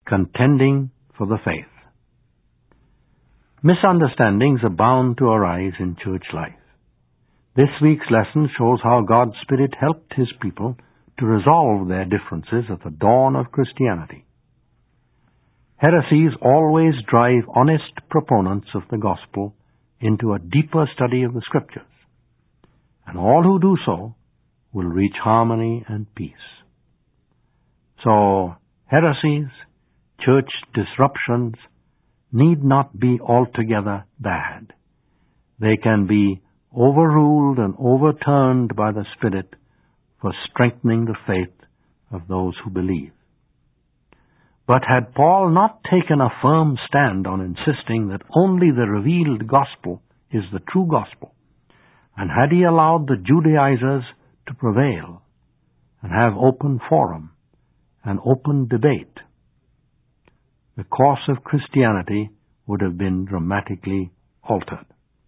Contending for the faith. Misunderstandings are bound to arise in church life. This week's lesson shows how God's Spirit helped His people to resolve their differences at the dawn of Christianity. Heresies always drive honest proponents of the gospel into a deeper study of the Scriptures, and all who do so will reach harmony and peace. So, heresies, church disruptions, need not be altogether bad. They can be overruled and overturned by the Spirit for strengthening the faith of those who believe. But had Paul not taken a firm stand on insisting that only the revealed gospel is the true gospel, and had he allowed the Judaizers to prevail and have open forum and open debate, the course of Christianity would have been dramatically altered.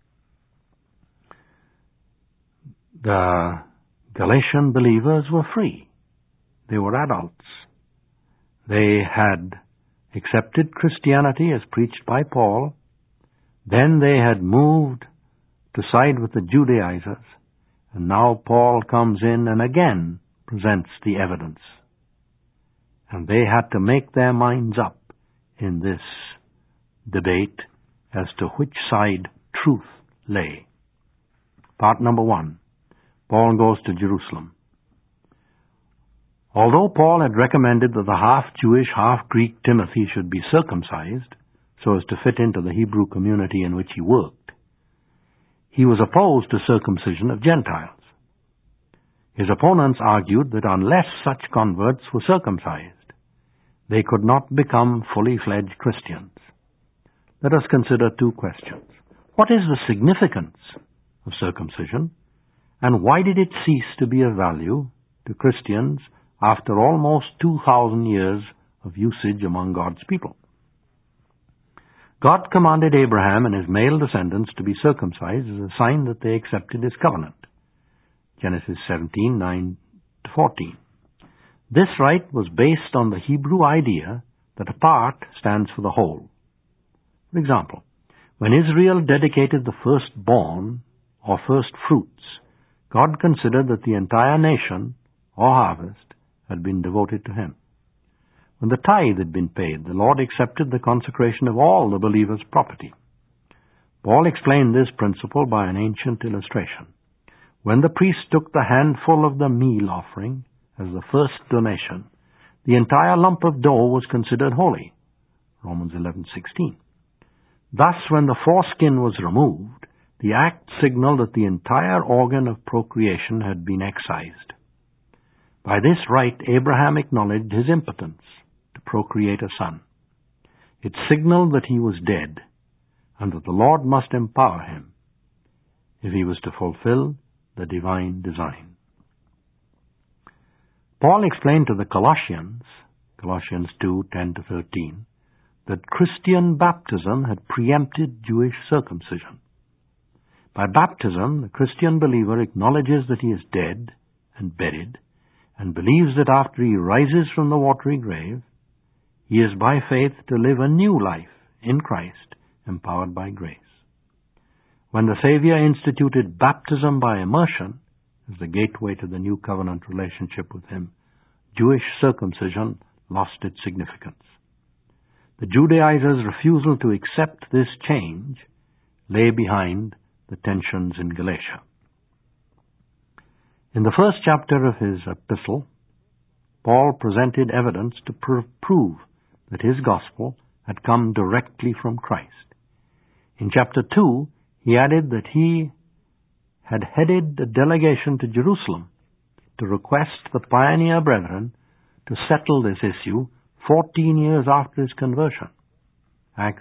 The Galatian believers were free. They were adults. They had accepted Christianity as preached by Paul. Then they had moved to side with the Judaizers, and now Paul comes in and again presents the evidence. And they had to make their minds up in this debate as to which side truth lay. Part number 1. Paul goes to Jerusalem. Although Paul had recommended that the half-Jewish, half-Greek Timothy should be circumcised so as to fit into the Hebrew community in which he worked, he was opposed to circumcision of Gentiles. His opponents argued that unless such converts were circumcised, they could not become fully fledged Christians. Let us consider two questions. What is the significance of circumcision, and why did it cease to be of value to Christians after almost 2,000 years of usage among God's people? God commanded Abraham and his male descendants to be circumcised as a sign that they accepted His covenant. Genesis 17:9-14. This rite was based on the Hebrew idea that a part stands for the whole. For example, when Israel dedicated the firstborn or first fruits, God considered that the entire nation or harvest had been devoted to Him. When the tithe had been paid, the Lord accepted the consecration of all the believer's property. Paul explained this principle by an ancient illustration. When the priest took the handful of the meal offering as the first donation, the entire lump of dough was considered holy. Romans 11:16. Thus, when the foreskin was removed, the act signaled that the entire organ of procreation had been excised. By this rite, Abraham acknowledged his impotence to procreate a son. It signaled that he was dead, and that the Lord must empower him if he was to fulfill the divine design. Paul explained to the Colossians, Colossians 2:10-13, that Christian baptism had preempted Jewish circumcision. By baptism, the Christian believer acknowledges that he is dead and buried, and believes that after he rises from the watery grave, he is by faith to live a new life in Christ, empowered by grace. When the Savior instituted baptism by immersion as the gateway to the new covenant relationship with Him, Jewish circumcision lost its significance. The Judaizers' refusal to accept this change lay behind the tensions in Galatia. In the first chapter of his epistle, Paul presented evidence to prove that his gospel had come directly from Christ. In chapter 2, he added that he had headed a delegation to Jerusalem to request the pioneer brethren to settle this issue 14 years after his conversion. Acts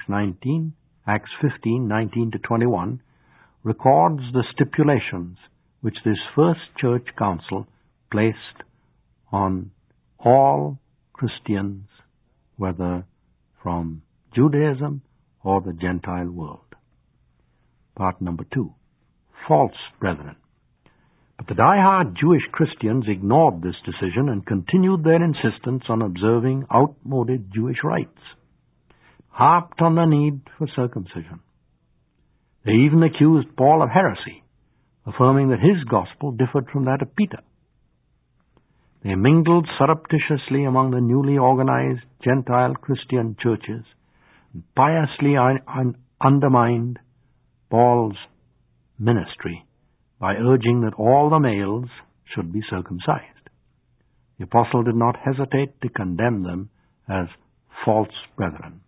15:19-21 records the stipulations which this first church council placed on all Christians, whether from Judaism or the Gentile world. Part number 2. False brethren. But the die-hard Jewish Christians ignored this decision and continued their insistence on observing outmoded Jewish rites, harped on the need for circumcision. They even accused Paul of heresy, affirming that his gospel differed from that of Peter. They mingled surreptitiously among the newly organized Gentile Christian churches and piously undermined Paul's ministry by urging that all the males should be circumcised. The apostle did not hesitate to condemn them as false brethren.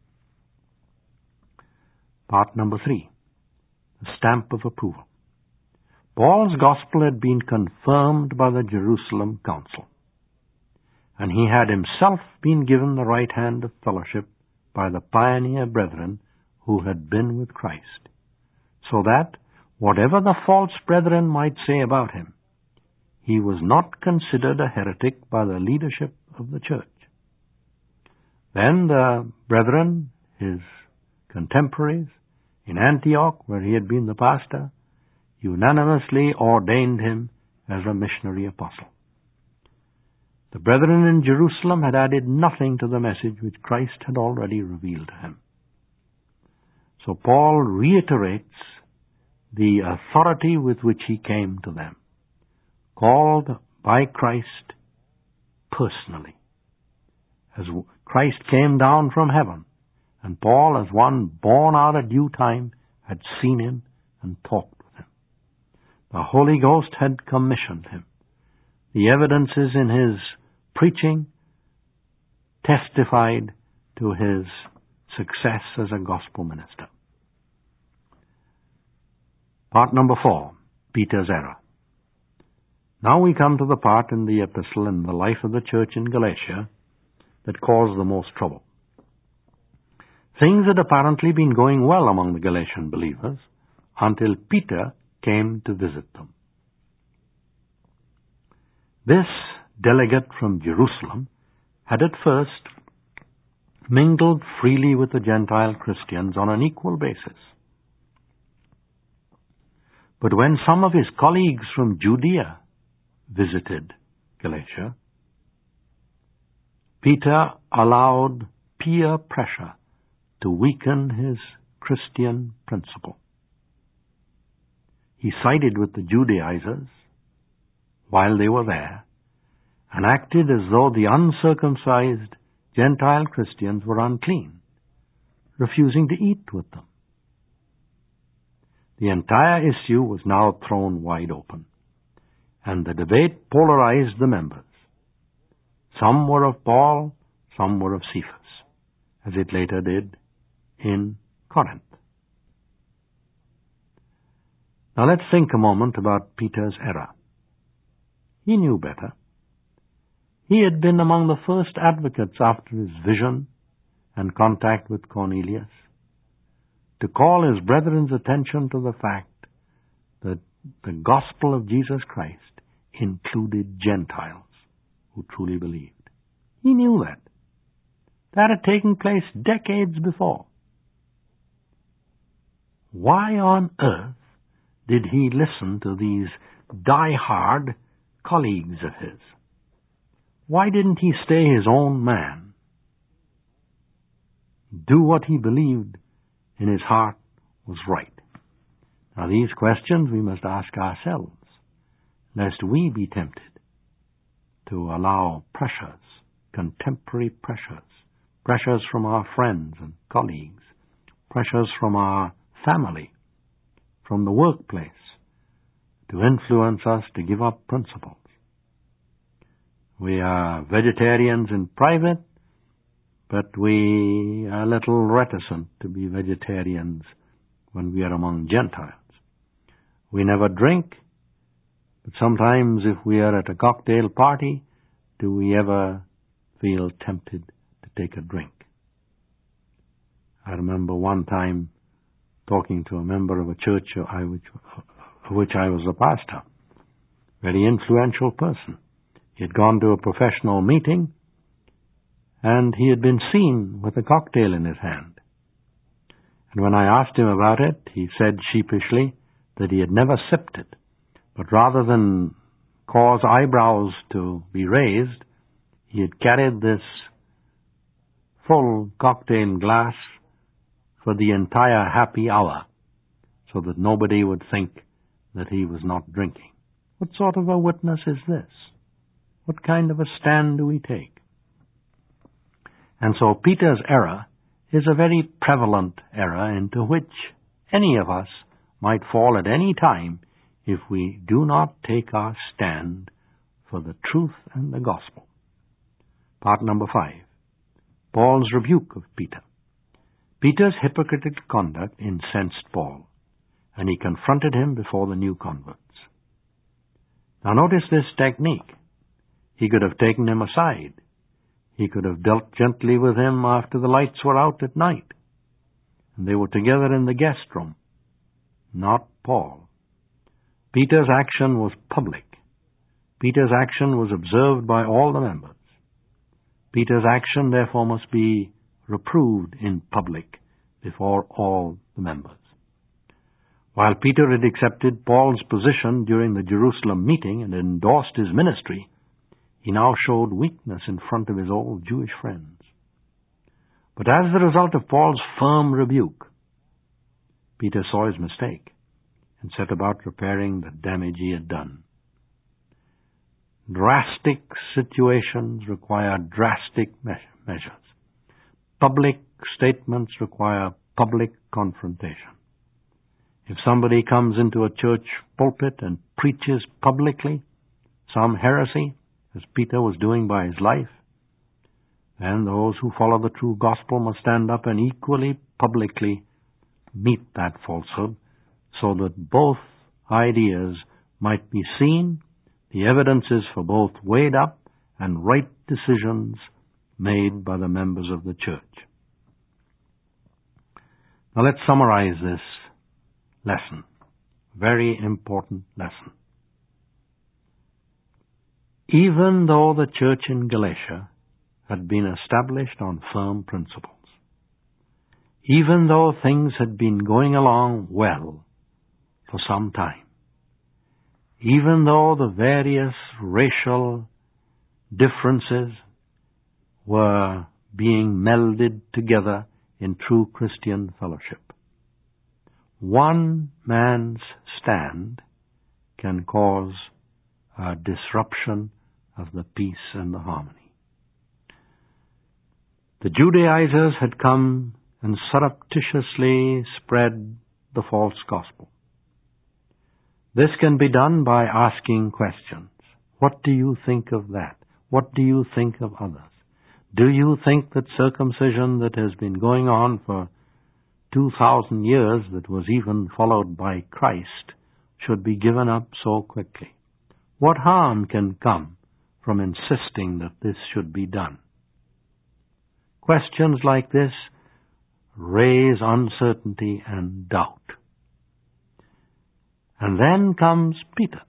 Part number 3, the stamp of approval. Paul's gospel had been confirmed by the Jerusalem Council, and he had himself been given the right hand of fellowship by the pioneer brethren who had been with Christ, so that, whatever the false brethren might say about him, he was not considered a heretic by the leadership of the church. Then the brethren, his contemporaries, in Antioch, where he had been the pastor, unanimously ordained him as a missionary apostle. The brethren in Jerusalem had added nothing to the message which Christ had already revealed to him. So Paul reiterates the authority with which he came to them, called by Christ personally. As Christ came down from heaven, and Paul, as one born out of due time, had seen him and talked with him. The Holy Ghost had commissioned him. The evidences in his preaching testified to his success as a gospel minister. Part number 4, Peter's error. Now we come to the part in the epistle in the life of the church in Galatia that caused the most trouble. Things had apparently been going well among the Galatian believers until Peter came to visit them. This delegate from Jerusalem had at first mingled freely with the Gentile Christians on an equal basis. But when some of his colleagues from Judea visited Galatia, Peter allowed peer pressure to weaken his Christian principle. He sided with the Judaizers while they were there and acted as though the uncircumcised Gentile Christians were unclean, refusing to eat with them. The entire issue was now thrown wide open, and the debate polarized the members. Some were of Paul, some were of Cephas, as it later did in Corinth. Now let's think a moment about Peter's error. He knew better. He had been among the first advocates after his vision and contact with Cornelius to call his brethren's attention to the fact that the gospel of Jesus Christ included Gentiles who truly believed. He knew that. That had taken place decades before. Why on earth did he listen to these die-hard colleagues of his? Why didn't he stay his own man? Do what he believed in his heart was right. Now these questions we must ask ourselves, lest we be tempted to allow pressures, contemporary pressures from our friends and colleagues, pressures from our family, from the workplace, to influence us to give up principles. We are vegetarians in private, but we are a little reticent to be vegetarians when we are among Gentiles. We never drink, but sometimes if we are at a cocktail party, do we ever feel tempted to take a drink? I remember one time talking to a member of a church of which I was a pastor, very influential person. He had gone to a professional meeting, and he had been seen with a cocktail in his hand. And when I asked him about it, he said sheepishly that he had never sipped it, but rather than cause eyebrows to be raised, he had carried this full cocktail glass for the entire happy hour, so that nobody would think that he was not drinking. What sort of a witness is this? What kind of a stand do we take? And so Peter's error is a very prevalent error into which any of us might fall at any time if we do not take our stand for the truth and the gospel. Part number 5. Paul's rebuke of Peter. Peter's hypocritical conduct incensed Paul, and he confronted him before the new converts. Now notice this technique. He could have taken him aside. He could have dealt gently with him after the lights were out at night, and they were together in the guest room. Not Paul. Peter's action was public. Peter's action was observed by all the members. Peter's action, therefore, must be reproved in public before all the members. While Peter had accepted Paul's position during the Jerusalem meeting and endorsed his ministry, he now showed weakness in front of his old Jewish friends. But as the result of Paul's firm rebuke, Peter saw his mistake and set about repairing the damage he had done. Drastic situations require drastic measures. Public statements require public confrontation. If somebody comes into a church pulpit and preaches publicly some heresy, as Peter was doing by his life, then those who follow the true gospel must stand up and equally publicly meet that falsehood, so that both ideas might be seen, the evidences for both weighed up, and right decisions made by the members of the church. Now let's summarize this lesson. Very important lesson. Even though the church in Galatia had been established on firm principles, even though things had been going along well for some time, even though the various racial differences were being melded together in true Christian fellowship, one man's stand can cause a disruption of the peace and the harmony. The Judaizers had come and surreptitiously spread the false gospel. This can be done by asking questions. What do you think of that? What do you think of others? Do you think that circumcision that has been going on for 2,000 years, that was even followed by Christ, should be given up so quickly? What harm can come from insisting that this should be done? Questions like this raise uncertainty and doubt. And then comes Peter.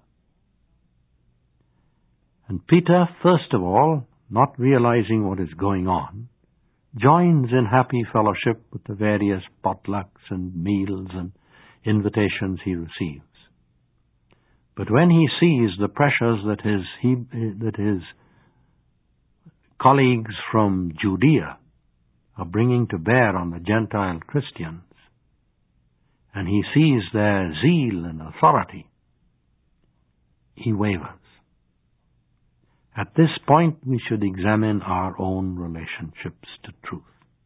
And Peter, first of all, not realizing what is going on, joins in happy fellowship with the various potlucks and meals and invitations he receives. But when he sees the pressures that his colleagues from Judea are bringing to bear on the Gentile Christians, and he sees their zeal and authority, he wavers. At this point, we should examine our own relationships to truth.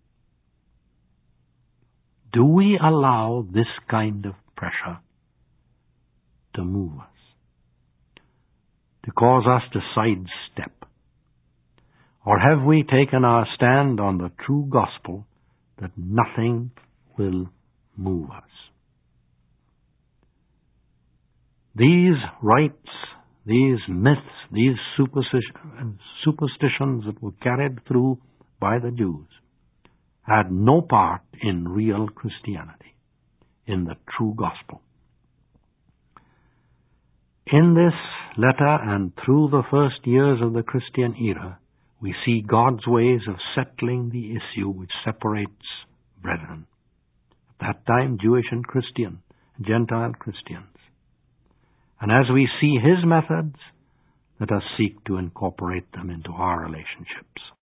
Do we allow this kind of pressure to move us, to cause us to sidestep? Or have we taken our stand on the true gospel that nothing will move us? These rites, these myths, these superstitions that were carried through by the Jews had no part in real Christianity, in the true gospel. In this letter and through the first years of the Christian era, we see God's ways of settling the issue which separates brethren. At that time, Jewish and Christian, Gentile Christians. And as we see His methods, Let us seek to incorporate them into our relationships.